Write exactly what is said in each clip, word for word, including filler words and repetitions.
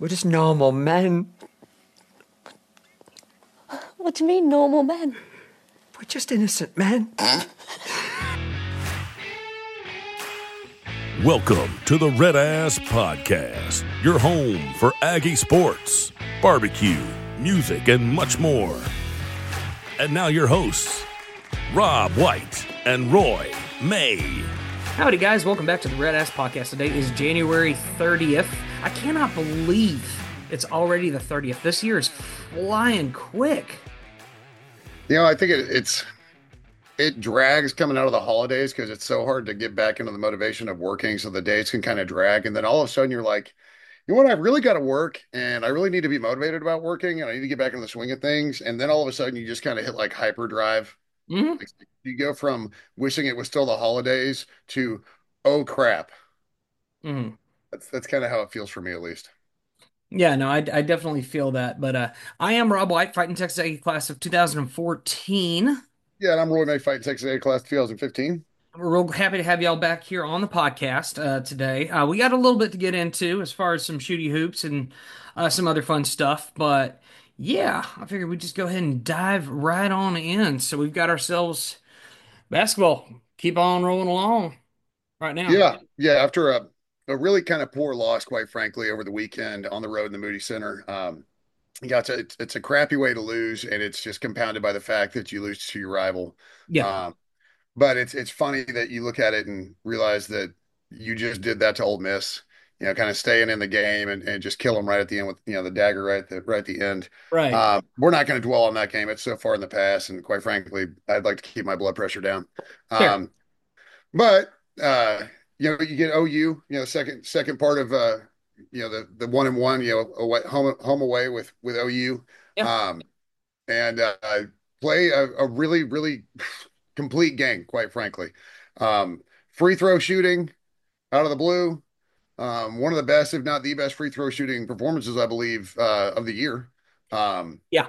We're just normal men. What do you mean, normal men? We're just innocent men. Welcome to the Red Ass Podcast, your home for Aggie sports, barbecue, music, and much more. And now your hosts, Rob White and Roy May. Howdy, guys. Welcome back to the Red Ass Podcast. Today is January thirtieth. I cannot believe it's already the thirtieth. This year is flying quick. You know, I think it, it's it drags coming out of the holidays because it's so hard to get back into the motivation of working. So the days can kind of drag. And then all of a sudden you're like, you know what? I've really got to work and I really need to be motivated about working and I need to get back into the swing of things. And then all of a sudden you just kind of hit like hyperdrive. Mm-hmm. Like, you go from wishing it was still the holidays to, oh crap. Mm-hmm. That's, that's kind of how it feels for me, at least. Yeah, no, I, I definitely feel that. But uh, I am Rob White, fighting Texas A class of two thousand fourteen. Yeah, and I'm Roy May, fighting Texas A class twenty fifteen. We're real happy to have y'all back here on the podcast uh, today. Uh, we got a little bit to get into as far as some shooty hoops and uh, some other fun stuff. But yeah, I figured we'd just go ahead and dive right on in. So we've got ourselves basketball. Keep on rolling along right now. Yeah, yeah. After a, a really kind of poor loss, quite frankly, over the weekend on the road in the Moody Center, um, you got to, it's, it's a crappy way to lose, and it's just compounded by the fact that you lose to your rival. Yeah. Um, but it's it's funny that you look at it and realize that you just did that to Ole Miss. You know, kind of staying in the game and, and just kill them right at the end with you know the dagger right at the right at the end. Right. Uh, we're not going to dwell on that game. It's so far in the past, and quite frankly, I'd like to keep my blood pressure down. Sure. Um, but uh, you know, you get O U, you know, second second part of uh, you know, the the one and one, you know, away, home home away with with O U, Yeah. um, and uh, play a, a really really complete game, quite frankly. Um, free throw shooting out of the blue, um, one of the best, if not the best, free throw shooting performances, I believe, uh, of the year. Um, Yeah.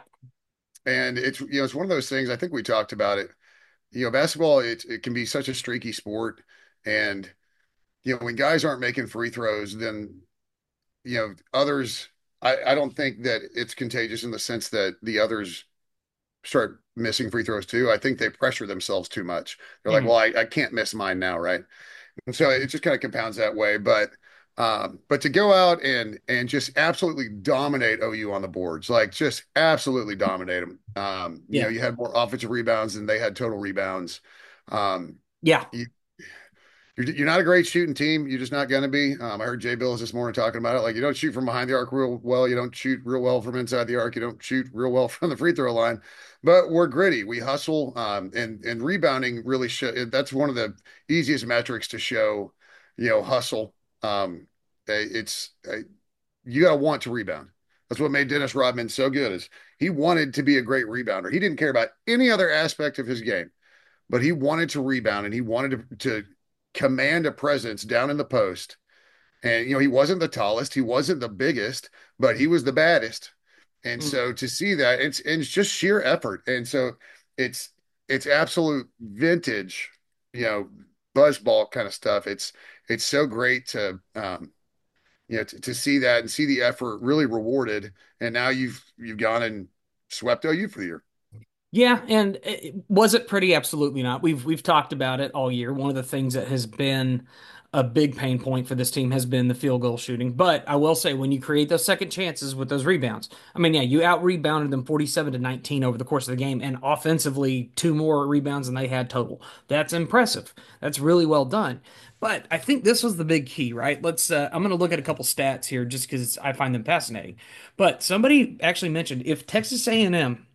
and it's you know, it's one of those things. I think we talked about it. You know, basketball it it can be such a streaky sport, and you know, when guys aren't making free throws, then, you know, others, I, I don't think that it's contagious in the sense that the others start missing free throws too. I think they pressure themselves too much. They're like, Mhm. well, I, I can't miss mine now, right? And so it just kind of compounds that way. But um, but to go out and and just absolutely dominate O U on the boards, like just absolutely dominate them. Um, you know, Yeah. you had more offensive rebounds than they had total rebounds. Um, Yeah. you, you're, you're not a great shooting team. You're just not going to be. Um, I heard Jay Bills this morning talking about it. Like, you don't shoot from behind the arc real well. You don't shoot real well from inside the arc. You don't shoot real well from the free throw line. But we're gritty. We hustle. Um, and and rebounding really show. That's one of the easiest metrics to show. You know, hustle. Um, it's uh, you got to want to rebound. That's what made Dennis Rodman so good. Is he wanted to be a great rebounder. He didn't care about any other aspect of his game, but he wanted to rebound and he wanted to, to command a presence down in the post. And, you know, he wasn't the tallest, he wasn't the biggest, but he was the baddest. And Mhm. so to see that, it's, and it's just sheer effort. And so it's, it's absolute vintage, you know, buzzball kind of stuff. It's, it's so great to, um, you know, to, to see that and see the effort really rewarded. And now you've, you've gone and swept O U for the year. Yeah, and it, was it pretty? Absolutely not. We've we've talked about it all year. One of the things that has been a big pain point for this team has been the field goal shooting. But I will say, when you create those second chances with those rebounds, I mean, yeah, you out rebounded them forty-seven to nineteen over the course of the game, and offensively, two more rebounds than they had total. That's impressive. That's really well done. But I think this was the big key, right? Let's. Uh, I'm going to look at a couple stats here just because I find them fascinating. But somebody actually mentioned if Texas A and M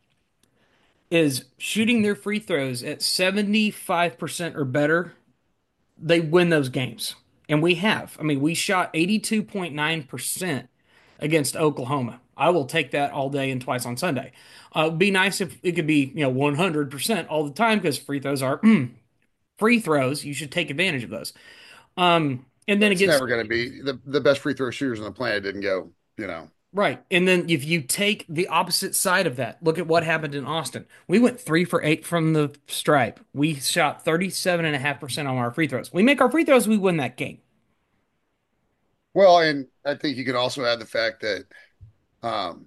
is shooting their free throws at seventy-five percent or better, they win those games. And we have. I mean, we shot eighty-two point nine percent against Oklahoma. I will take that all day and twice on Sunday. Uh, it'd be nice if it could be, you know, one hundred percent all the time because free throws are free throws. You should take advantage of those. Um, and then It's against never going to be the, the best free throw shooters on the planet didn't go, you know. Right. And then if you take the opposite side of that, look at what happened in Austin. We went three for eight from the stripe. We shot thirty-seven point five percent on our free throws. We make our free throws, we win that game. Well, and I think you can also add the fact that um,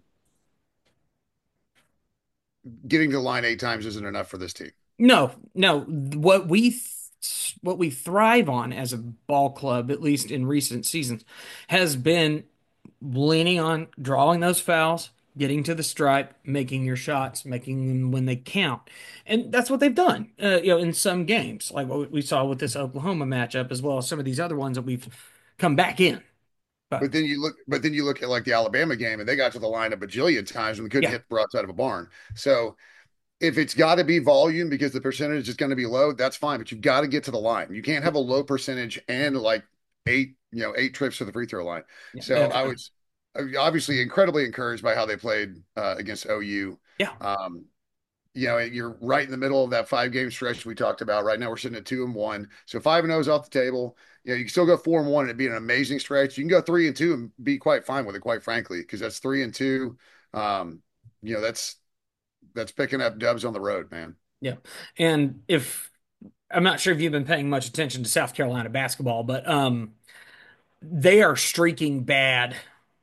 getting to the line eight times isn't enough for this team. No, no. What we th what we thrive on as a ball club, at least in recent seasons, has been leaning on drawing those fouls, getting to the stripe, making your shots, making them when they count, and that's what they've done. Uh, you know, in some games, like what we saw with this Oklahoma matchup, as well as some of these other ones that we've come back in. But But then you look, but then you look at like the Alabama game, and they got to the line a bajillion times and couldn't yeah, hit the broadside of a barn. So if it's got to be volume because the percentage is going to be low, that's fine. But you've got to get to the line. You can't have a low percentage and like eight, you know, eight trips to the free throw line. yeah, So that's I right. was obviously incredibly encouraged by how they played uh, against O U. Yeah, Um, you know, you're right in the middle of that five game stretch we talked about. Right now, we're sitting at two and one. So five and oh is off the table. You know, you can still go four and one and it'd be an amazing stretch. You can go three and two and be quite fine with it, quite frankly, because that's three and two. Um, you know, that's that's picking up dubs on the road, man. yeah. And if I'm not sure if you've been paying much attention to South Carolina basketball, but um, they are streaking bad,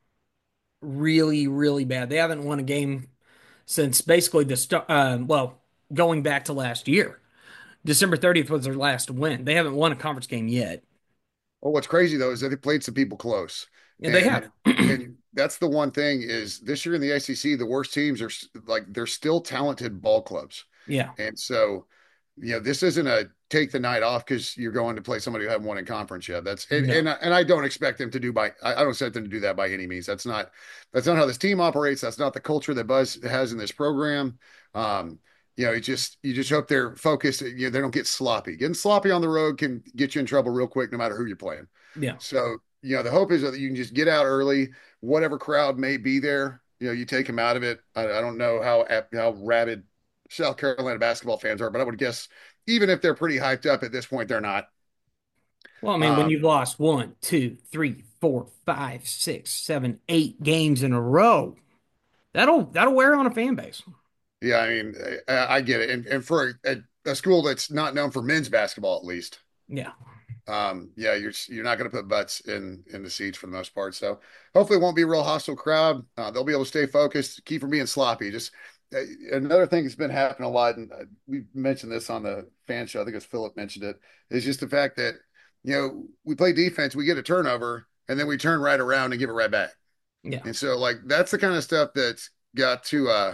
really, really bad. They haven't won a game since basically the start. Uh, well, going back to last year, December thirtieth was their last win. They haven't won a conference game yet. Well, what's crazy though is that they played some people close, Yeah, they and have. and that's the one thing is this year in the A C C, the worst teams are like they're still talented ball clubs. Yeah, And so, you know, this isn't a take the night off because you're going to play somebody who haven't won in conference yet. That's and no. and, and I don't expect them to do by I don't expect them to do that by any means. That's not that's not how this team operates. That's not the culture that Buzz has in this program. Um, you know, it just you just hope they're focused. You know, they don't get sloppy. Getting sloppy on the road can get you in trouble real quick, no matter who you're playing. Yeah. So, you know, the hope is that you can just get out early, whatever crowd may be there. You know, you take them out of it. I, I don't know how how rabid South Carolina basketball fans are, but I would guess even if they're pretty hyped up at this point, they're not. Well, I mean, when Um, you've lost one, two, three, four, five, six, seven, eight games in a row, that'll that'll wear on a fan base. yeah, I mean, I, I get it, and and for a, a, a school that's not known for men's basketball, at least, Yeah. um, yeah, you're you're not going to put butts in in the seats for the most part. So hopefully, it won't be a real hostile crowd. Uh, they'll be able to stay focused, keep from being sloppy. Just uh, another thing that's been happening a lot, and uh, we mentioned this on the fan show. I think it's Philip mentioned it. Is just the fact that you know we play defense, we get a turnover, and then we turn right around and give it right back. Yeah. And so, like that's the kind of stuff that's got to uh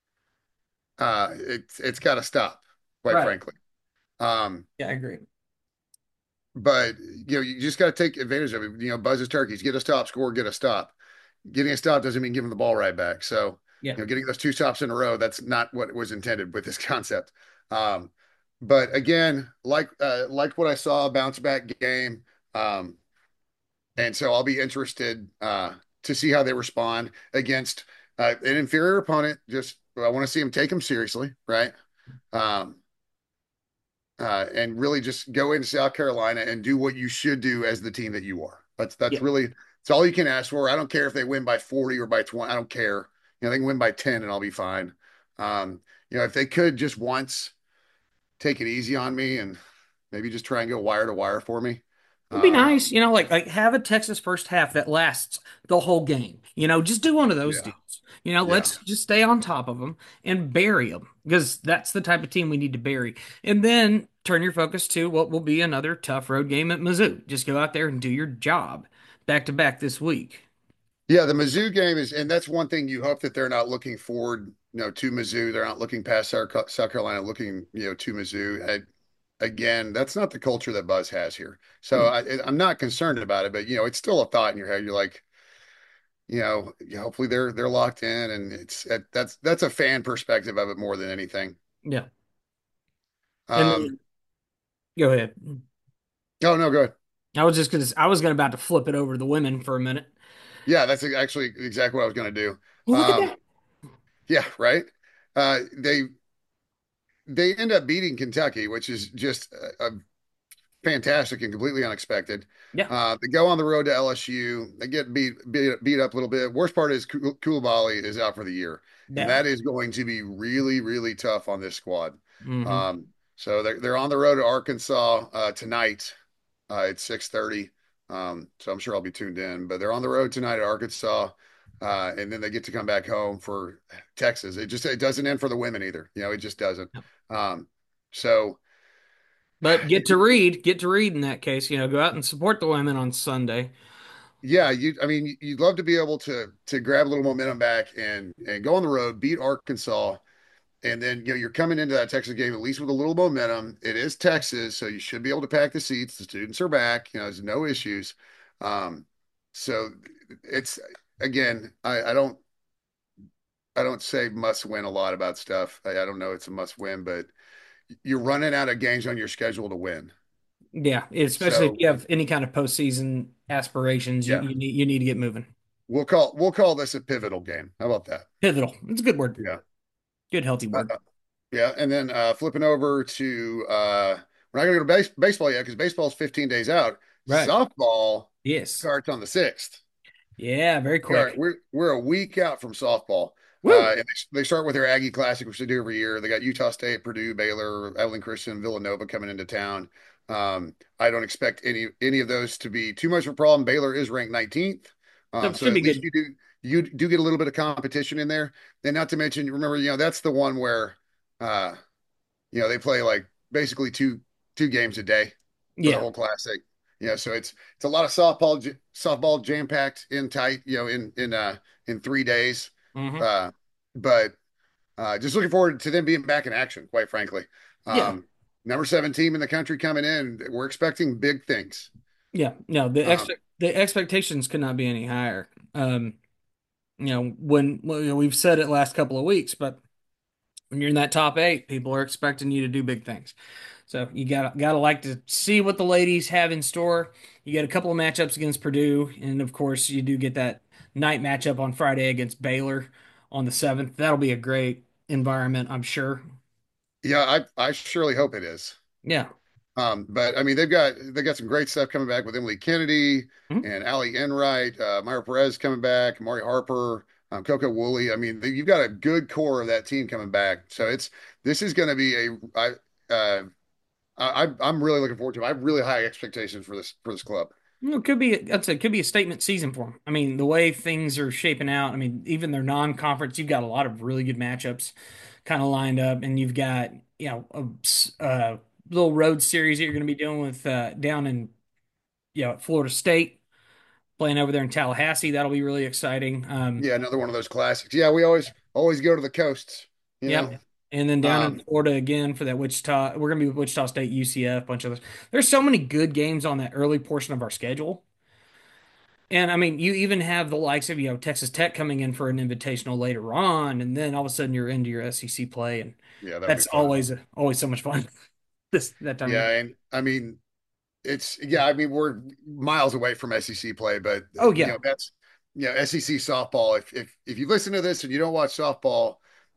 uh it's it's got to stop, quite Right. frankly. Um, Yeah, I agree. but you know, you just got to take advantage of it. You know, Buzz's turkeys, get a stop, score, get a stop. Getting a stop doesn't mean giving the ball right back. So, Yeah. you know, getting those two stops in a row, that's not what was intended with this concept. Um, but again, like uh, liked what I saw, bounce back game. Um, and so I'll be interested uh, to see how they respond against uh, an inferior opponent. Just I want to see them take them seriously, right? Um, uh, and really just go into South Carolina and do what you should do as the team that you are. That's that's Yeah. really it's all you can ask for. I don't care if they win by forty or by twenty. I don't care. You know, they can win by ten and I'll be fine. Um, you know, if they could just once take it easy on me and maybe just try and go wire to wire for me. It'd be Um, nice, you know, like like have a Texas first half that lasts the whole game. You know, just do one of those yeah, deals. You know, yeah. let's just stay on top of them and bury them because that's the type of team we need to bury. And then turn your focus to what will be another tough road game at Mizzou. Just go out there and do your job back to back this week. Yeah, the Mizzou game is, and that's one thing you hope that they're not looking forward, you know, to Mizzou. They're not looking past South South Carolina, looking, you know, to Mizzou. I, again, that's not the culture that Buzz has here. So Mm. I, I'm not concerned about it, but you know, it's still a thought in your head. You're like, you know, hopefully they're they're locked in, and it's that's that's a fan perspective of it more than anything. Yeah. And Um, then go ahead. oh no, go ahead. I was just gonna I was gonna about to flip it over to the women for a minute. Yeah, that's actually exactly what I was going to do. Well, look at Um, that. yeah, right. Uh, they they end up beating Kentucky, which is just a, a fantastic and completely unexpected. Yeah. Uh, they go on the road to L S U. They get beat beat, beat up a little bit. Worst part is Kul- Koulibaly is out for the year, and Yeah. that is going to be really really tough on this squad. Hmm. Um, so they're they're on the road to Arkansas uh, tonight. Uh, it's six thirty. Um, so I'm sure I'll be tuned in. But they're on the road tonight at Arkansas, uh, and then they get to come back home for Texas. It just it doesn't end for the women either. You know, it just doesn't. Um, so But get to read, get to read in that case. You know, go out and support the women on Sunday. yeah, you I mean you'd love to be able to to grab a little momentum back and and go on the road, beat Arkansas. And then, you know, you're coming into that Texas game at least with a little momentum. It is Texas, so you should be able to pack the seats. The students are back. You know, there's no issues. Um, so it's again, I, I don't I don't say must win a lot about stuff. I, I don't know it's a must win, but you're running out of games on your schedule to win. Yeah, especially if So you have any kind of postseason aspirations, you, yeah, you need you need to get moving. we'll call we'll call this a pivotal game. How about that? Pivotal. It's a good word. Yeah. Good healthy Uh, word. yeah, and then uh, flipping over to uh, we're not going to go to base, baseball yet because baseball's fifteen days out. Right. Softball Yes. starts on the sixth. Yeah, very We are, quick. we're we're a week out from softball. Uh, Woo. and they, they start with their Aggie Classic, which they do every year. They got Utah State, Purdue, Baylor, Evelyn Christian, Villanova coming into town. Um, I don't expect any any of those to be too much of a problem. Baylor is ranked nineteenth, um, That so should at be least good. you do you do get a little bit of competition in there. And not to mention, remember, you know, that's the one where uh, you know, they play like basically two two games a day for the Yeah. whole classic. Yeah, so it's it's a lot of softball softball jam packed in tight, you know, in in uh in three days. Hmm. Uh, but uh, just looking forward to them being back in action, quite frankly. Yeah. Um, number seven team in the country coming in. We're expecting big things. Yeah. No, the Um, expect the expectations could not be any higher. Um, you know, when well, you know, we've said it last couple of weeks, but when you're in that top eight, people are expecting you to do big things. So you got gotta like to see what the ladies have in store. You get a couple of matchups against Purdue, and of course you do get that night matchup on Friday against Baylor on the seventh. That'll be a great environment, I'm sure. yeah, I I surely hope it is. Yeah. Um, but I mean, they've got they got some great stuff coming back with Emily Kennedy Mhm. and Allie Enright, uh, Myra Perez coming back, Mari Harper, um, Coco Woolley. I mean, they, you've got a good core of that team coming back. So it's this is going to be a I uh, I I'm really looking forward to it. I have really high expectations for this for this club. You It could be, I'd say, it could be a statement season for them. I mean, the way things are shaping out. I mean, even their non-conference, you've got a lot of really good matchups kind of lined up, and you've got you know a, s- uh, little road series that you're going to be dealing with uh, down in you know at Florida State, playing over there in Tallahassee. That'll be really exciting. Um, Yeah, another one of those classics. Yeah, we always always go to the coasts, you know. yep. And then down in Um, Florida again for that Wichita, we're going to be with Wichita State, U C F, bunch of those. There's so many good games on that early portion of our schedule. And I mean, you even have the likes of, you know, Texas Tech coming in for an invitational later on, and then all of a sudden you're into your S E C play, and yeah, that'll be that's fun. always always so much fun this that time of year. Yeah, and I mean, it's yeah, I mean, we're miles away from S E C play, but Oh you know, yeah, that's you know, S E C softball. If if if you listen to this and you don't watch softball,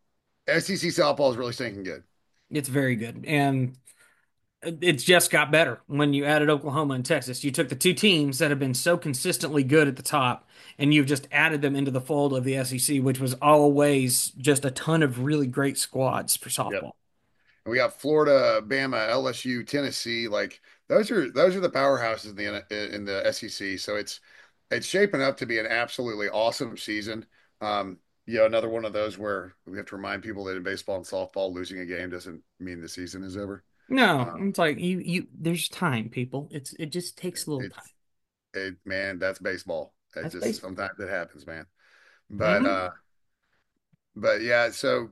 S E C softball is really stinking good. it's very good, and it's just got better when you added Oklahoma and Texas. You took the two teams that have been so consistently good at the top, and you've just added them into the fold of the S E C, which was always just a ton of really great squads for Yep. softball. And we got Florida, Bama, L S U, Tennessee. Like those are those are the powerhouses in the in the S E C. So it's it's shaping up to be an absolutely awesome season. Um, you know, another one of those where we have to remind people that in baseball and softball, losing a game doesn't mean the season is over. No, Um, it's like you you. There's time, people. It's it just takes a little time. it's it man, that's baseball. It That's just baseball. sometimes it happens, man. But Hmm. uh, but yeah, so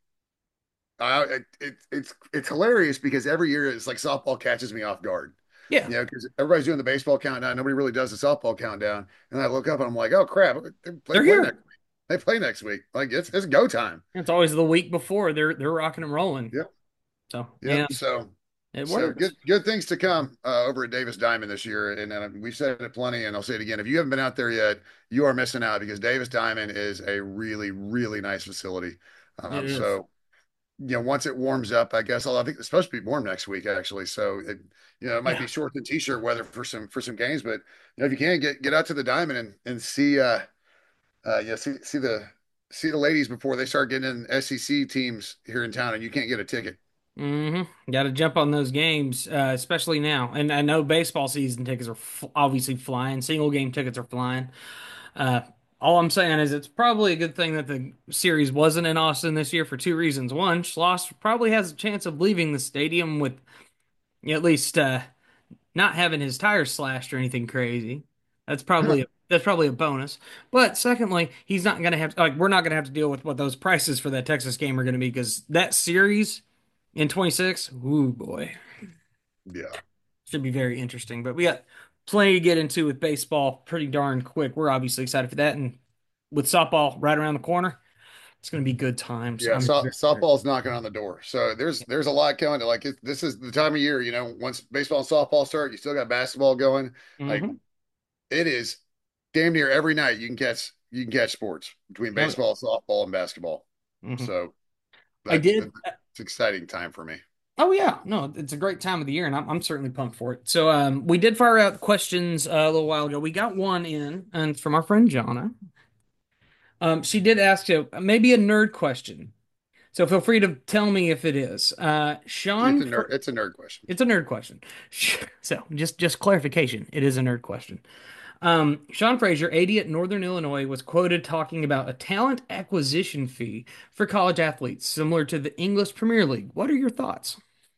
I it, it it's it's hilarious because every year it's like softball catches me off guard. Yeah, You know, because everybody's doing the baseball countdown. Nobody really does the softball countdown. And I look up and I'm like, oh crap, they play, they're play here. next week. They play next week. Like it's it's go time. It's always the week before they're they're rocking and rolling. Yep. So Yep. yeah, So it so works. good good things to come uh, over at Davis Diamond this year. And, and we've said it plenty, and I'll say it again. If you haven't been out there yet, you are missing out because Davis Diamond is a really, really nice facility. It Um, is. so you know, once it warms up, I guess I'll, I think it's supposed to be warm next week, actually. So it, you know, it might Yeah, be shorts and t-shirt weather for some for some games, but you know, if you can get get out to the diamond and and see uh uh yeah, see see the see the ladies before they start getting in S E C teams here in town, and you can't get a ticket. Mm-hmm. Got to jump on those games, uh, especially now. And I know baseball season tickets are f obviously flying. Single game tickets are flying. Uh, all I'm saying is it's probably a good thing that the series wasn't in Austin this year for two reasons. One, Schloss probably has a chance of leaving the stadium with, you know, at least uh, not having his tires slashed or anything crazy. That's probably that's probably a bonus. But secondly, he's not gonna have like we're not gonna have to deal with what those prices for that Texas game are gonna be because that series in twenty-six, ooh boy, Yeah. should be very interesting. But we got plenty to get into with baseball pretty darn quick. We're obviously excited for that, and with softball right around the corner, it's gonna be good times. Yeah, I'm so, very excited. softball's knocking on the door. So there's there's a lot coming. Like it, this is the time of year, you know, once baseball and softball start, you still got basketball going. Like Mm-hmm. it is damn near every night you can catch you can catch sports between Oh, baseball, softball, and basketball. yeah. hmm So I that's did. that's it's an exciting time for me. Oh yeah, no, it's a great time of the year, and I'm I'm certainly pumped for it. So um, we did fire out questions uh, a little while ago. We got one in, and from our friend Jonna. Um, she did ask you maybe a nerd question. So feel free to tell me if it is. Uh, It's Sean, a nerd Fr- it's a nerd question. it's a nerd question. So just just clarification, it is a nerd question. Um, Sean Frazier, eighty at Northern Illinois, was quoted talking about a talent acquisition fee for college athletes, similar to the English Premier League. What are your thoughts?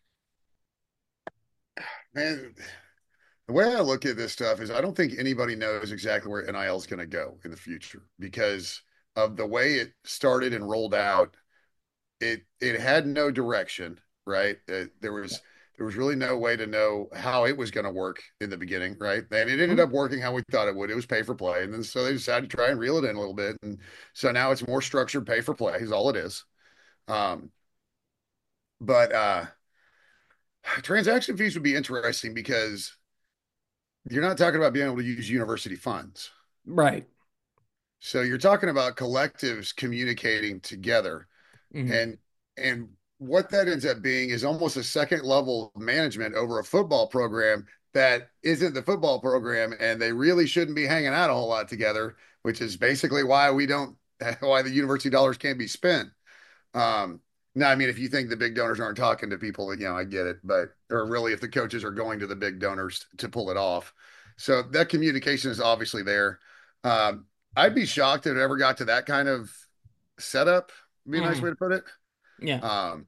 Man, the way I look at this stuff is I don't think anybody knows exactly where N I L is going to go in the future because of the way it started and rolled out. It it had no direction, right? Uh, there was there was really no way to know how it was going to work in the beginning, right? And it ended Hmm? up working how we thought it would. It was pay for play, and then so they decided to try and reel it in a little bit, and so now it's more structured pay for play is all it is. Um, but uh, transaction fees would be interesting because you're not talking about being able to use university funds. Right. So you're talking about collectives communicating together Mhm. and and what that ends up being is almost a second level of management over a football program that isn't the football program and they really shouldn't be hanging out a whole lot together, which is basically why we don't why the university dollars can't be spent. Um, now, I mean, if you think the big donors aren't talking to people, you know, I get it, but or really if the coaches are going to the big donors to pull it off. So that communication is obviously there. Um, I'd be shocked if it ever got to that kind of setup, would be a nice way Mhm. to put it. Yeah. Um,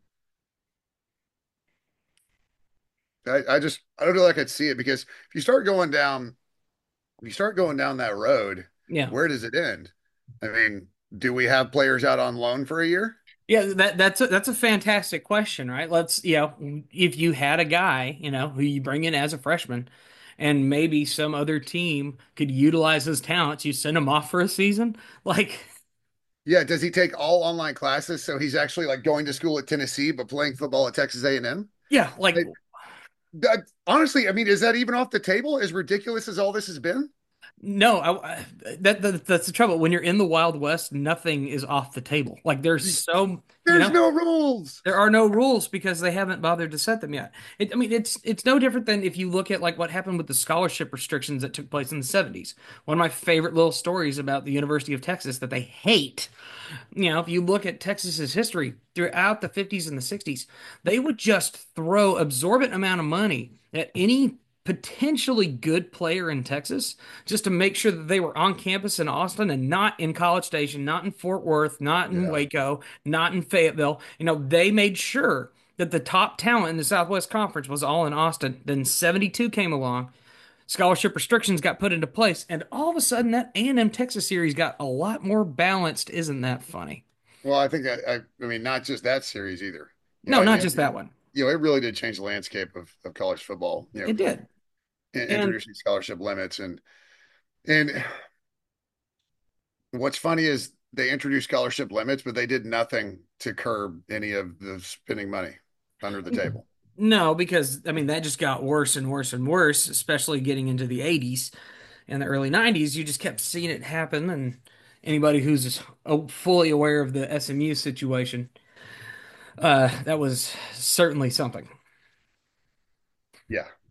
I, I just I don't know like I'd see it because if you start going down if you start going down that road, Yeah. where does it end? I mean, do we have players out on loan for a year? Yeah, that that's a, that's a fantastic question, right? Let's, you know, if you had a guy, you know, who you bring in as a freshman and maybe some other team could utilize his talents, you send him off for a season? Like, Yeah, does he take all online classes so he's actually like going to school at Tennessee but playing football at Texas A and M? yeah, like Like, that, honestly, I mean, is that even off the table? As ridiculous as all this has been? no, I, I- that, that that's the trouble. When you're in the Wild West, nothing is off the table. Like there's so, you There's know, no rules. there are no rules because they haven't bothered to set them yet. It, I mean, it's it's no different than if you look at like what happened with the scholarship restrictions that took place in the seventies. One of my favorite little stories about the University of Texas that they hate. You know, if you look at Texas's history throughout the fifties and the sixties, they would just throw absorbent amount of money at any potentially good player in Texas just to make sure that they were on campus in Austin and not in College Station, not in Fort Worth, not in Yeah. Waco, not in Fayetteville. You know, they made sure that the top talent in the Southwest Conference was all in Austin. Then seventy-two came along. Scholarship restrictions got put into place, and all of a sudden that A and M Texas series got a lot more balanced. Isn't that funny? Well, I think I, I, I mean, not just that series either. You know, No, I, not I just mean, that one. you know, it really did change the landscape of, of college football, you know, It did. in- And introducing scholarship limits. And, and what's funny is they introduced scholarship limits, but they did nothing to curb any of the spending money under the table. no, because I mean that just got worse and worse and worse, especially getting into the eighties and the early nineties. You just kept seeing it happen, and anybody who's uh, fully aware of the S M U situation, uh, that was certainly something. Yeah.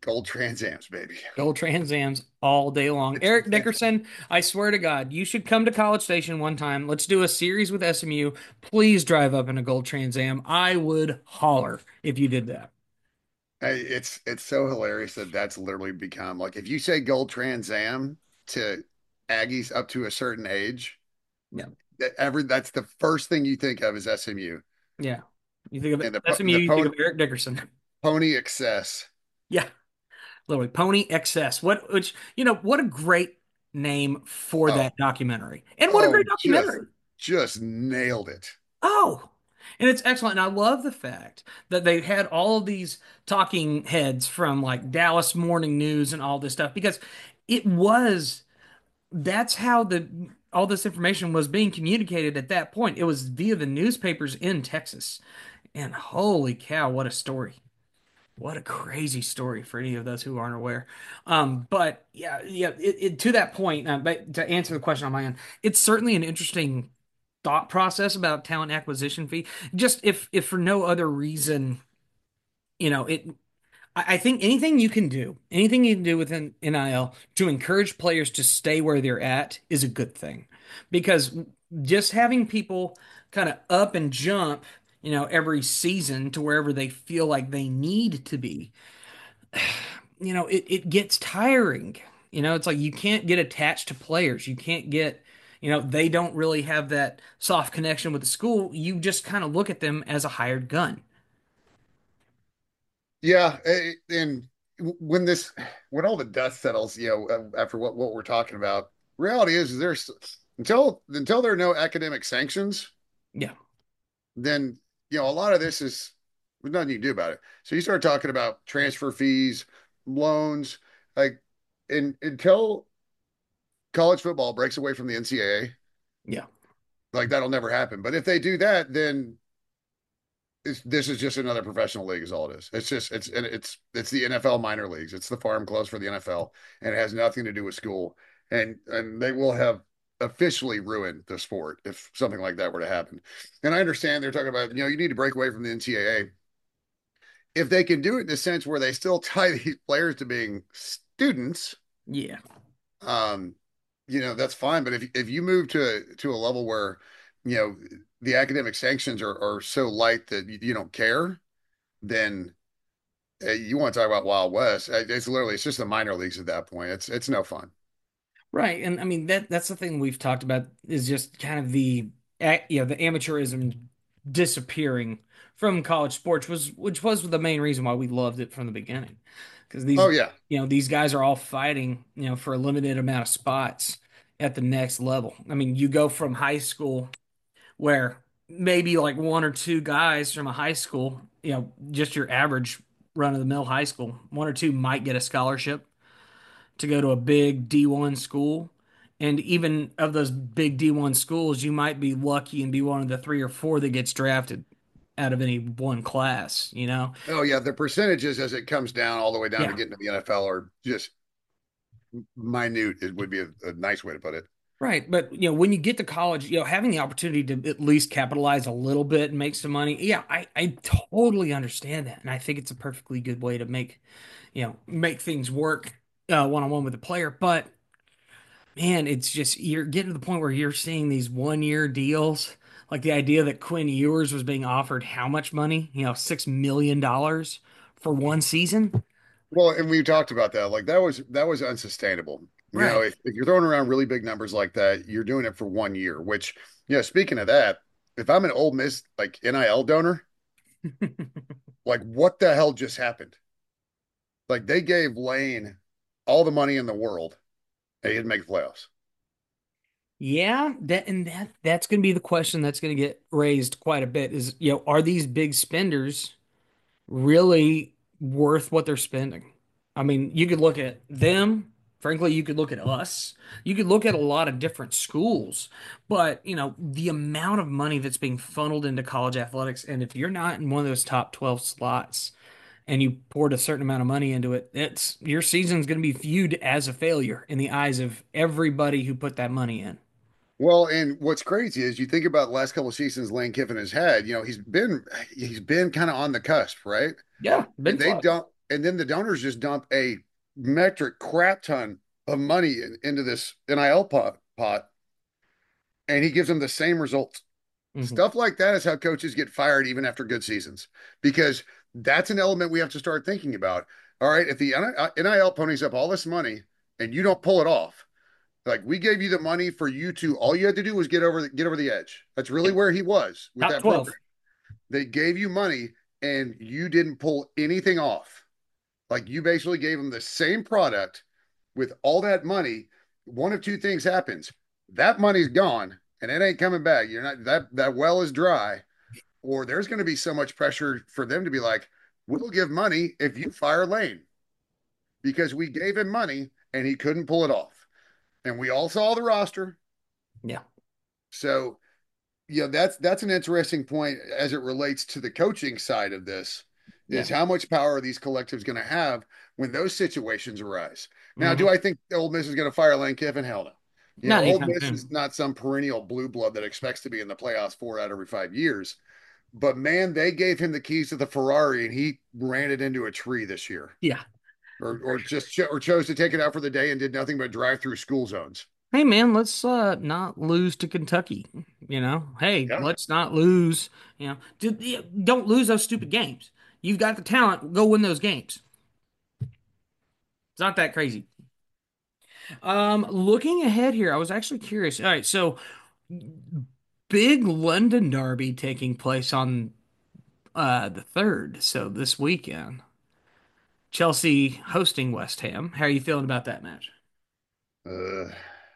Gold Trans Ams, baby. Gold Trans Ams all day long. It's, Eric it's Dickerson, I swear to God, you should come to College Station one time. Let's do a series with S M U. Please drive up in a Gold Trans Am. I would holler if you did that. it's it's so hilarious that that's literally become like if you say Gold Trans Am to Aggies up to a certain age, Yeah. that every that's the first thing you think of is S M U Yeah. You think of it, and the S M U, the you think pony, of Eric Dickerson. pony excess. Yeah. Literally, Pony X S. What, which, you know, what a great name for Oh, that documentary. And what a oh, great just documentary. just nailed it. Oh, and it's excellent. And I love the fact that they had all of these talking heads from like Dallas Morning News and all this stuff because it was that's how the all this information was being communicated at that point. It was via the newspapers in Texas. And holy cow, what a story. What a crazy story for any of those who aren't aware. Um, but yeah, yeah. It, it, to that point, uh, but to answer the question on my end, it's certainly an interesting thought process about talent acquisition fee. Just if if for no other reason, you know, it. I, I think anything you can do, anything you can do within N I L to encourage players to stay where they're at is a good thing, because just having people kind of up and jump, you know, every season to wherever they feel like they need to be, you know, it, it gets tiring. You know, it's like you can't get attached to players. You can't get, you know, they don't really have that soft connection with the school. You just kind of look at them as a hired gun. Yeah, eh, and when this when all the dust settles, you know, uh, after what what we're talking about, reality is, is there's until until there are no academic sanctions, Yeah. then you know a lot of this is there's nothing you can do about it. So you start talking about transfer fees, loans, like in until college football breaks away from the N C double A, Yeah. like that'll never happen. But if they do that, then it's, this is just another professional league, is all it is. It's just it's it's it's the N F L minor leagues. It's the farm clubs for the N F L, and it has nothing to do with school. And and they will have officially ruined the sport if something like that were to happen. And I understand they're talking about, you know, you need to break away from the N C double A. If they can do it in a sense where they still tie these players to being students, Yeah. um, you know, that's fine. But if if you move to to a level where, you know, the academic sanctions are, are so light that you, you don't care, then uh, you want to talk about Wild West. Uh, It's literally it's just the minor leagues at that point. It's it's no fun. Right. And I mean that that's the thing we've talked about is just kind of the a- you know, the amateurism disappearing from college sports was which was the main reason why we loved it from the beginning. Because these Oh yeah. you know, these guys are all fighting, you know, for a limited amount of spots at the next level. I mean, you go from high school where maybe like one or two guys from a high school, you know, just your average run of the mill high school, one or two might get a scholarship to go to a big D one school. And even of those big D one schools, you might be lucky and be one of the three or four that gets drafted out of any one class, you know? Oh yeah. The percentages as it comes down all the way down to Yeah. getting to the N F L are just minute. It would be a, a nice way to put it. Right. But, you know, when you get to college, you know, having the opportunity to at least capitalize a little bit and make some money. Yeah, I, I totally understand that. And I think it's a perfectly good way to make, you know, make things work uh, one-on-one with a player. But man, it's just you're getting to the point where you're seeing these one-year deals. Like the idea that Quinn Ewers was being offered how much money? You know, six million dollars for one season. Well, and we talked about that. Like that was that was unsustainable. You know, Right. if, if you're throwing around really big numbers like that, you're doing it for one year, which, you know, speaking of that, if I'm an Ole Miss like N I L donor, like what the hell just happened? Like they gave Lane all the money in the world and he didn't make the playoffs. Yeah, that and that that's going to be the question that's going to get raised quite a bit is, you know, are these big spenders really worth what they're spending? I mean, you could look at them, frankly, you could look at us. You could look at a lot of different schools, but, you know, the amount of money that's being funneled into college athletics, and if you're not in one of those top twelve slots and you poured a certain amount of money into it, it's your season's going to be viewed as a failure in the eyes of everybody who put that money in. Well, and what's crazy is you think about the last couple of seasons Lane Kiffin has had, you know, he's been he's been kind of on the cusp, right? Yeah, been And they close. don't and then the donors just dump a metric crap ton of money in, into this N I L pot, pot, and he gives them the same results. Hmm. Stuff like that is how coaches get fired even after good seasons, because that's an element we have to start thinking about. All right, if the N I L ponies up all this money and you don't pull it off, like we gave you the money for you to, all you had to do was get over the, get over the edge. That's really Yeah. where he was with Top that twelve. program. They gave you money and you didn't pull anything off. Like you basically gave them the same product with all that money. One of two things happens. That money's gone and it ain't coming back. You're not that that well is dry, or there's going to be so much pressure for them to be like, we'll give money if you fire Lane because we gave him money and he couldn't pull it off. And we all saw the roster. Yeah. So yeah, that's that's an interesting point as it relates to the coaching side of this, Yeah. is how much power are these collectives going to have when those situations arise. Now, Hmm. do I think Ole Miss is going to fire Lane Kiffin? Hell no. You know, Not Ole anytime Miss is soon. not some perennial blue blood that expects to be in the playoffs four out of every five years. But man, they gave him the keys to the Ferrari and he ran it into a tree this year, Yeah. or or just cho- or chose to take it out for the day and did nothing but drive through school zones. Hey man, let's uh not lose to Kentucky. You know, hey, Yeah. let's not lose. You know, Do- yeah, don't lose those stupid games. You've got the talent. Go win those games. It's not that crazy. Um, looking ahead here, I was actually curious. All right, so big London Derby taking place on uh the third, so this weekend. Chelsea hosting West Ham. How are you feeling about that match? Uh,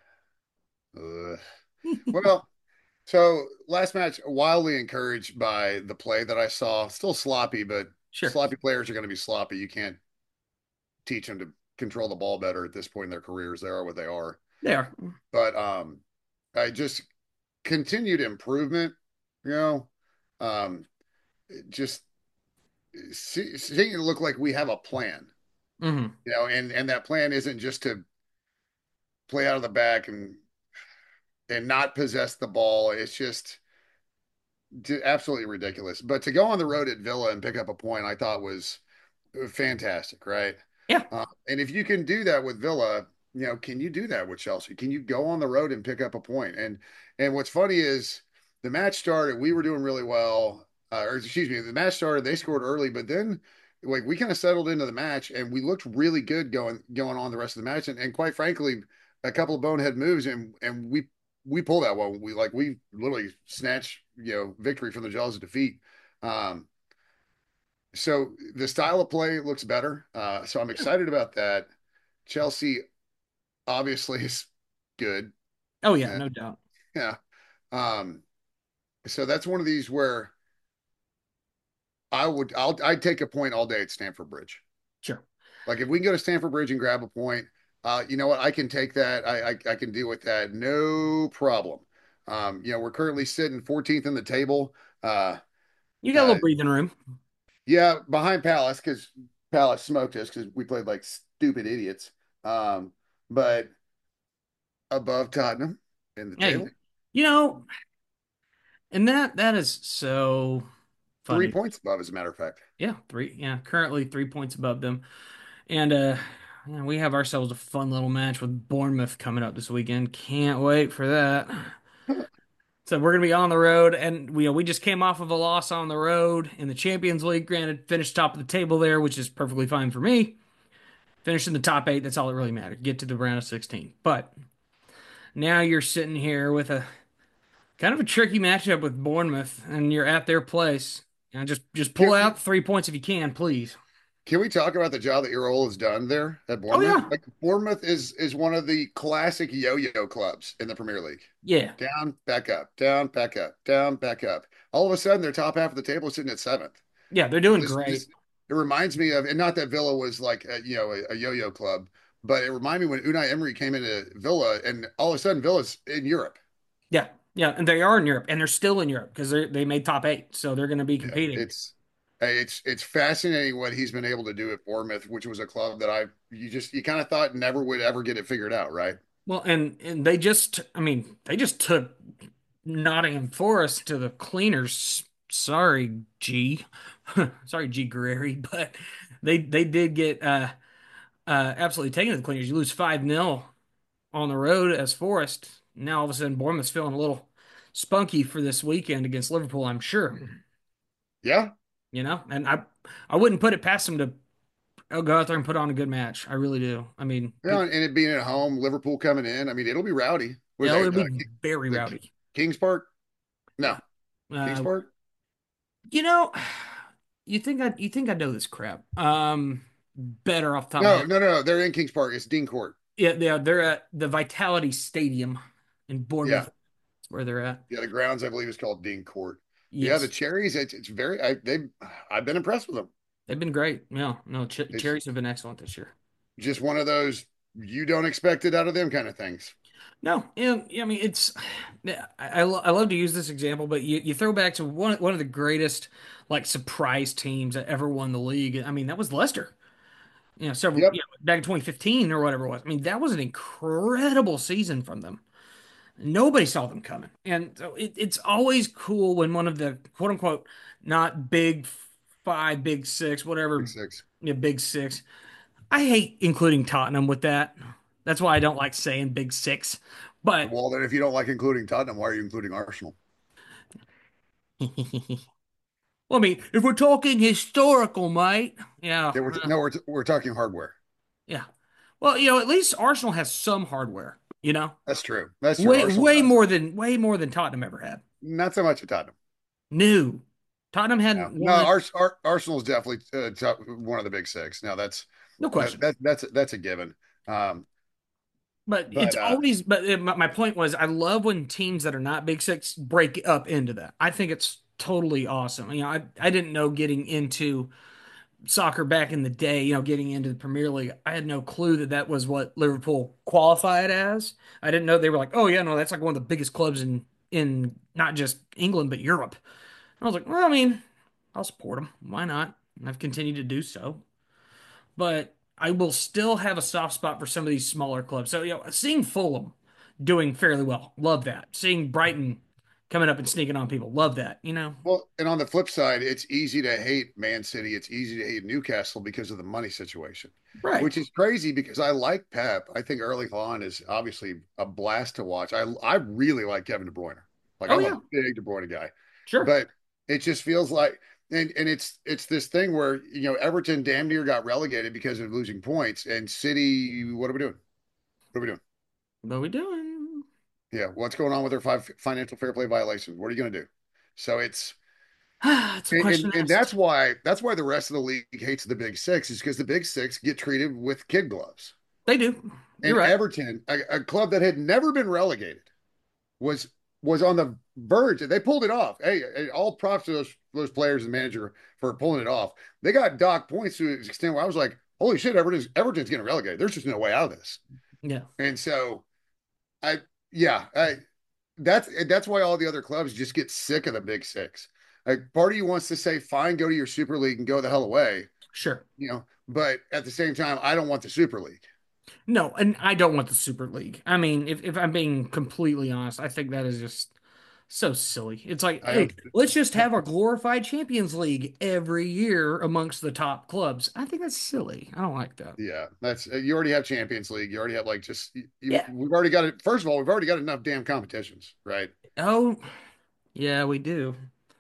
uh. Well, so last match, wildly encouraged by the play that I saw. Still sloppy, but Sure, sloppy players are going to be sloppy. You can't teach them to control the ball better at this point in their careers. They are what they are. they are. But um, I just continued improvement. You know, um, just see, seeing it look like we have a plan. Hmm. You know, and and that plan isn't just to play out of the back and and not possess the ball. It's just absolutely ridiculous. But to go on the road at Villa and pick up a point, I thought was fantastic, right? Yeah. Uh, and if you can do that with Villa, you know, can you do that with Chelsea? Can you go on the road and pick up a point? And and what's funny is the match started, we were doing really well, uh, or excuse me, the match started, they scored early, but then like we kind of settled into the match and we looked really good going going on the rest of the match. And, and quite frankly, a couple of bonehead moves and and we we pull that one. We like we literally snatch, you know, victory from the jaws of defeat. Um, so the style of play looks better. Uh, so I'm excited about that. Chelsea obviously is good. Oh yeah, Uh, no doubt. yeah. Um, so that's one of these where I would I'll I'd take a point all day at Stamford Bridge. Sure. Like if we can go to Stamford Bridge and grab a point, uh, you know what? I can take that. I, I I can deal with that. No problem. Um, you know, we're currently sitting fourteenth in the table. Uh, You got a uh, little breathing room. yeah, behind Palace because Palace smoked us because we played like stupid idiots. Um, but above Tottenham in the Hey, table, you know, and that that is so three funny. points above, as a matter of fact. Yeah, three. Yeah, currently three points above them, and uh, yeah, we have ourselves a fun little match with Bournemouth coming up this weekend. Can't wait for that. So we're gonna be on the road, and we you know, we just came off of a loss on the road in the Champions League. Granted, finished top of the table there, which is perfectly fine for me. Finish in the top eight, that's all that really matters. Get to the round of sixteen. But now you're sitting here with a kind of a tricky matchup with Bournemouth, and you're at their place. And just just Can, pull out three points if you can, please. can we talk about the job that Earl has done there at Oh Bournemouth? yeah, Like Bournemouth is is one of the classic yo-yo clubs in the Premier League. yeah, Down, back up, down, back up, down, back up. All of a sudden, their top half of the table is sitting at seventh. yeah. They're doing This great. this it reminds me of, and not that Villa was like a, you know a, a yo-yo club, but it reminded me when Unai Emery came into Villa, and all of a sudden Villa's in Europe. Yeah, yeah, and they are in Europe, and they're still in Europe because they they made top eight, so they're going to be Yeah, competing. it's it's it's fascinating what he's been able to do at Bournemouth, which was a club that I you just you kind of thought never would ever get it figured out, right? Well, and and they just, I mean, they just took Nottingham Forest to the cleaners. Sorry, G. Sorry, G. Guerreri, but they they did get uh uh absolutely taken to the cleaners. You lose five nil on the road as Forest. Now all of a sudden Bournemouth's feeling a little spunky for this weekend against Liverpool, I'm sure. Yeah. You know, and I I wouldn't put it past them to oh, go out there and put on a good match. I really do. I mean, Yeah, and it being at home, Liverpool coming in. I mean, it'll be rowdy. Was yeah, it'll that uh, be very the rowdy. Kings Park? No, Yeah. Kings Uh, Park. you know, you think I you think I know this crap. Um, better off the top of my No, head. no, no, no. They're in Kings Park. It's Dean Court. Yeah, they are, they're at the Vitality Stadium in Bournemouth. Yeah, That's where they're at. yeah. The grounds, I believe, is called Dean Court. Yeah, the Yes, Cherries. It's, it's very. I they. I've been impressed with them. they've been great. Yeah, no, ch It's Cherries have been excellent this year. just one of those you don't expect it out of them kind of things. No, yeah, yeah, I mean it's. Yeah, I I, lo I love to use this example, but you, you throw back to one one of the greatest like surprise teams that ever won the league. I mean that was Leicester. You know, several you Yep. know, back in twenty fifteen or whatever it was. I mean that was an incredible season from them. Nobody saw them coming, and so it, it's always cool when one of the quote unquote not big five, big six, Big whatever, six. yeah, big six. I hate including Tottenham with that. That's why I don't like saying big six. But Well, then if you don't like including Tottenham, why are you including Arsenal? well, I mean, if we're talking historical, mate, yeah, Yeah, we're uh, no, we're we're talking hardware. yeah. Well, you know, at least Arsenal has some hardware. You know, That's true. That's true. way Arsenal way does. more than way more than Tottenham ever had. Not so much at Tottenham. New Tottenham No, hadn't no. won, Ars, Ar, Arsenal's definitely uh, top, one of the big six. No, that's no that, question. that that's that's a given. Um, But it's but uh, always, but uh, my my point was, I love when teams that are not Big Six break up into that. I think it's totally awesome. You know, I, I didn't know getting into soccer back in the day, you know, getting into the Premier League, I had no clue that that was what Liverpool qualified as. I didn't know they were like, oh yeah, no, that's like one of the biggest clubs in in not just England but Europe. And I was like, well, I mean, I'll support them. Why not? And I've continued to do so. But I will still have a soft spot for some of these smaller clubs. So, you know, seeing Fulham doing fairly well, love that. Seeing Brighton coming up and sneaking on people, love that. You know, well, and on the flip side, it's easy to hate Man City. It's easy to hate Newcastle because of the money situation, right? which is crazy because I like Pep. I think Erling Haaland is obviously a blast to watch. I I really like Kevin De Bruyne. Like Oh I'm a yeah, big De Bruyne guy, sure. but it just feels like and and it's it's this thing where you know Everton damn near got relegated because of losing points, and City. What are we doing? What are we doing? What are we doing? Yeah, what's going on with their five financial fair play violations? What are you going to do? So it's It's a and, and question and that's asked. why that's why the rest of the league hates the Big Six is because the Big Six get treated with kid gloves. They do. You're And right. Everton, a, a club that had never been relegated, was was on the verge. They pulled it off. Hey, hey, all props to those those players and manager for pulling it off. They got dock points to an extent where I was like, holy shit, Everton's Everton's getting relegated. There's just no way out of this. Yeah, And so I yeah, I that's that's why all the other clubs just get sick of the Big Six. Like part of you wants to say, fine, go to your Super League and go the hell away, sure. you know. But at the same time, I don't want the Super League. No, and I don't want the Super League. I mean, if, if I'm being completely honest, I think that is just so silly. It's like, I hey, don't. let's just have our glorified Champions League every year amongst the top clubs. I think that's silly. I don't like that. Yeah, that's you already have Champions League. You already have like just you, you, Yeah. we've already got it. First of all, we've already got enough damn competitions, right? Oh, yeah, we do.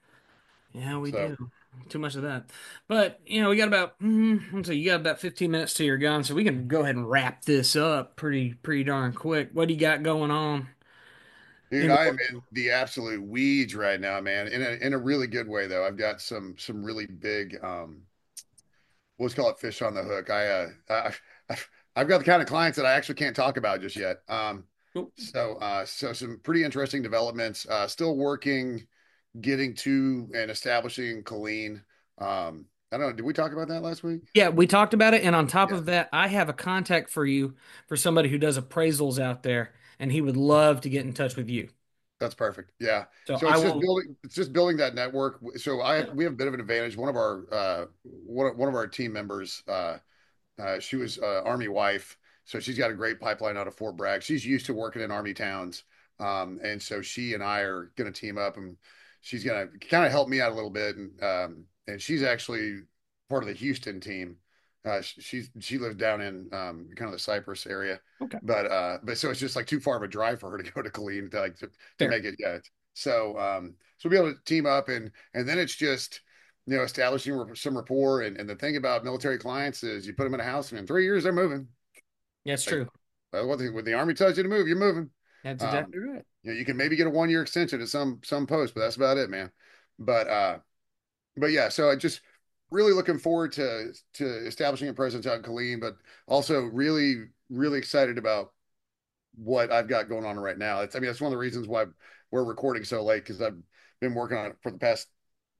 Yeah, we So do. Too much of that. But, you know, we got about, mm, so you got about fifteen minutes to your gun, so we can go ahead and wrap this up pretty, pretty darn quick. What do you got going on dude, in the I am world? in the absolute weeds right now, man. In a in a really good way though. I've got some some really big um let's call it fish on the hook. I uh I, I've, I've got the kind of clients that I actually can't talk about just yet. Um Cool. so uh so some pretty interesting developments. Uh still working, getting to and establishing Colleen. Um I don't know, did we talk about that last week? Yeah, we talked about it, and on top Yeah, of that, I have a contact for you for somebody who does appraisals out there, and he would love to get in touch with you. that's perfect. Yeah. So So I it's just will, building it's just building that network. So I yeah, we have a bit of an advantage. One of our uh one of, one of our team members uh Uh, she was uh, Army wife, so she's got a great pipeline out of Fort Bragg. She's used to working in Army towns, um, and so she and I are going to team up, and she's going to kind of help me out a little bit. And um, and she's actually part of the Houston team, Uh, she, she's she lives down in um kind of the Cypress area, Okay, but uh, but so it's just like too far of a drive for her to go to Killeen to like to, to fair. make it. Yeah. So um, so we'll be able to team up and and then it's just you know establishing some rapport and and the thing about military clients is you put them in a house and in three years they're moving. Yeah, it's Like true. uh, what the, when the army tells you to move, you're moving. That's Um, exactly right. you know, you can maybe get a one year extension at some some post, but that's about it, man. But uh, but yeah, so I just really looking forward to to establishing a presence out in Killeen, but also really really excited about what I've got going on right now. It's I mean that's one of the reasons why we're recording so late because I've been working on it for the past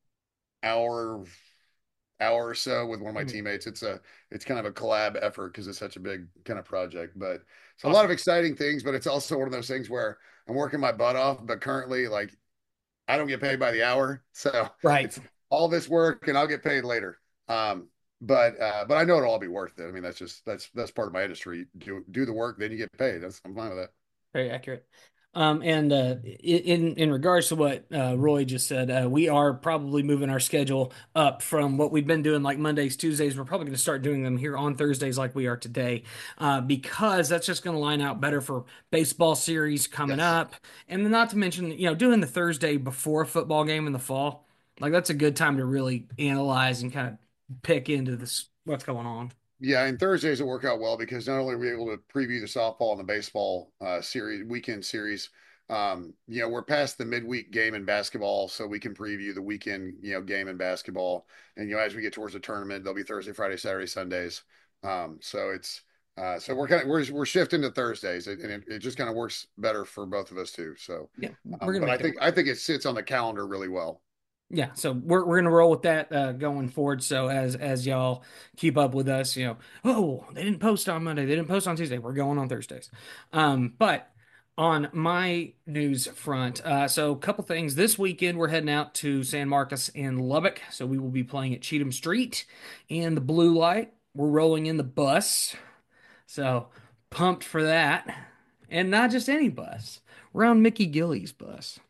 hour hour or so with one of my Mhm. teammates. It's a it's kind of a collab effort because it's such a big kind of project. But it's a lot Awesome. of exciting things, but it's also one of those things where I'm working my butt off, but currently like I don't get paid by the hour. So Right. it's all this work and I'll get paid later. Um, but uh, but I know it'll all be worth it. I mean, that's just that's that's part of my industry. Do do the work, then you get paid. That's I'm fine with that. Very accurate. Um, and uh, in in regards to what uh, Roy just said, uh, we are probably moving our schedule up from what we've been doing like Mondays, Tuesdays. We're probably going to start doing them here on Thursdays like we are today, uh, because that's just going to line out better for baseball series coming Yes. up. And then not to mention, you know, doing the Thursday before a football game in the fall, like that's a good time to really analyze and kind of pick into this what's going on. Yeah, and Thursdays will work out well because not only are we able to preview the softball and the baseball uh, series, weekend series, um, you know, we're past the midweek game in basketball, so we can preview the weekend, you know, game in basketball. And you know, as we get towards the tournament, there'll be Thursday, Friday, Saturday, Sundays. Um, so it's uh, so we're kind of we're we're shifting to Thursdays, and it, it just kind of works better for both of us too. So, Yeah, we're um, gonna but I make that think work. I think it sits on the calendar really well. Yeah, so we're we're gonna roll with that uh, going forward. So as as y'all keep up with us, you know, oh, they didn't post on Monday, they didn't post on Tuesday. We're going on Thursdays. Um, but on my news front, uh, so a couple things. This weekend we're heading out to San Marcos and Lubbock, so we will be playing at Cheatham Street in the blue light. We're rolling in the bus, so pumped for that, and not just any bus. We're on Mickey Gilley's bus.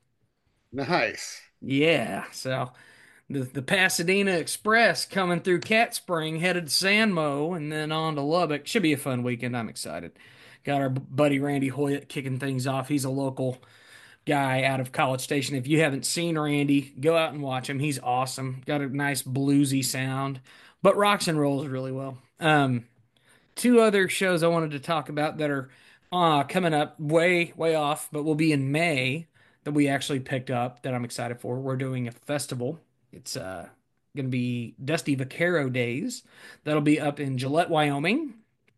Nice. Yeah, so the the Pasadena Express coming through Cat Spring, headed to San Mo, and then on to Lubbock. Should be a fun weekend. I'm excited. Got our buddy Randy Hoyt kicking things off. He's a local guy out of College Station. If you haven't seen Randy, go out and watch him. He's awesome. Got a nice bluesy sound, but rocks and rolls really well. Um, two other shows I wanted to talk about that are uh, coming up way, way off, but will be in May that we actually picked up that I'm excited for. We're doing a festival. It's uh, going to be Dusty Vaquero Days. That'll be up in Gillette, Wyoming.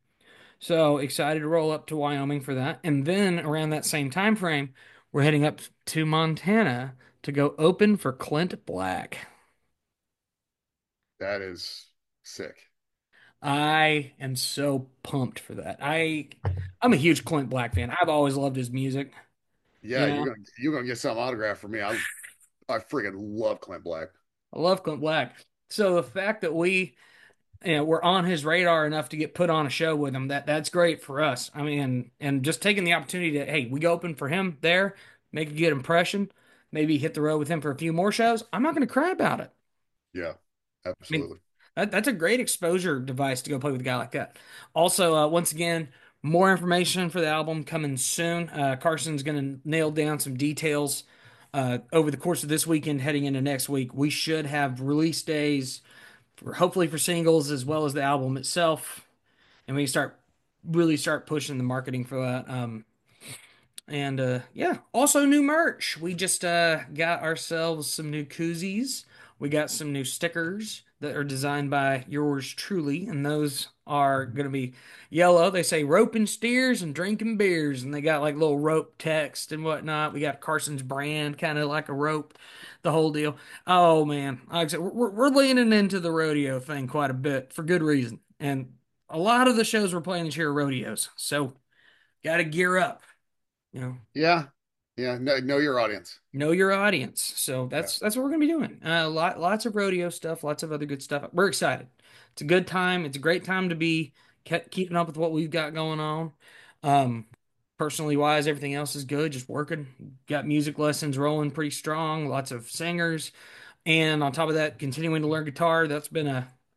So excited to roll up to Wyoming for that. And then around that same time frame, we're heading up to Montana to go open for Clint Black. That is sick. I am so pumped for that. I I'm a huge Clint Black fan. I've always loved his music. Yeah, You you're know, gonna you're gonna get some autograph from me. I I freaking love Clint Black. I love Clint Black. So the fact that we, you know, we're on his radar enough to get put on a show with him, that that's great for us. I mean, and just taking the opportunity to, hey, we go open for him there, make a good impression, maybe hit the road with him for a few more shows. I'm not going to cry about it. Yeah, I mean, absolutely. that, that's a great exposure device to go play with a guy like that. Also, uh, once again, more information for the album coming soon. Uh, Carson's going to nail down some details uh, over the course of this weekend, heading into next week. We should have release days for hopefully for singles as well as the album itself, and we can start really start pushing the marketing for that. Um, and uh, yeah, also new merch. We just uh, got ourselves some new koozies. We got some new stickers that are designed by yours truly, and those are going to be yellow. They say roping steers and drinking beers, and they got like little rope text and whatnot. We got Carson's brand, kind of like a rope, the whole deal. Oh man, like I said, we're, we're leaning into the rodeo thing quite a bit for good reason. And a lot of the shows we're playing this year are rodeos, so got to gear up. You know, Yeah, yeah. Know, know your audience. know your audience. So Yeah, that's that's what we're gonna be doing. Uh, lot lots of rodeo stuff, lots of other good stuff. We're excited. It's a good time. It's a great time to be ke- keeping up with what we've got going on. Um, personally wise, everything else is good. Just working. Got music lessons rolling pretty strong. Lots of singers, and on top of that, continuing to learn guitar. That's been a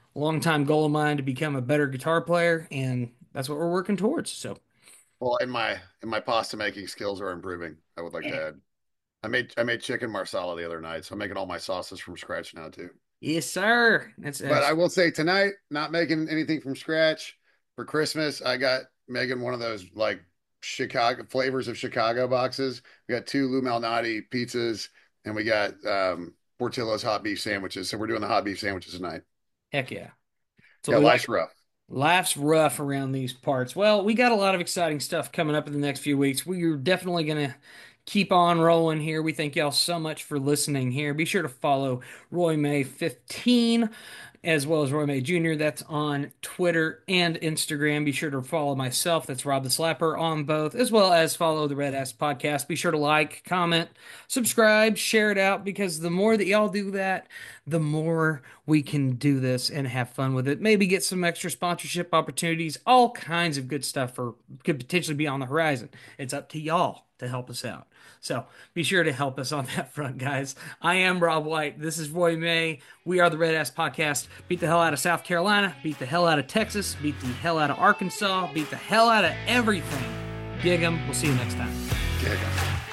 longtime goal of mine to become a better guitar player, and that's what we're working towards. So, Well, and my and my pasta making skills are improving. I would like to yeah. add. I made I made chicken marsala the other night, so I'm making all my sauces from scratch now too. Yes, sir. That's, But that's I will say tonight, not making anything from scratch. For Christmas, I got Megan one of those like Chicago flavors of Chicago boxes. We got two Lou Malnati pizzas, and we got um, Portillo's hot beef sandwiches. So we're doing the hot beef sandwiches tonight. heck yeah. That's what Yeah, we like. life's rough. Life's rough around these parts. Well, we got a lot of exciting stuff coming up in the next few weeks. We're definitely going to keep on rolling here. We thank y'all so much for listening here. Be sure to follow Roy May fifteen as well as Roy May Junior That's on Twitter and Instagram. Be sure to follow myself. That's Rob the Slapper on both, as well as follow the Red Ass Podcast. Be sure to like, comment, subscribe, share it out, because the more that y'all do that, the more we can do this and have fun with it. Maybe get some extra sponsorship opportunities. All kinds of good stuff for could potentially be on the horizon. It's up to y'all to help us out. So be sure to help us on that front, guys. I am Rob White. This is Roy May. We are the Red Ass Podcast. Beat the hell out of South Carolina. Beat the hell out of Texas. Beat the hell out of Arkansas. Beat the hell out of everything. Dig 'em. We'll see you next time. Okay, guys.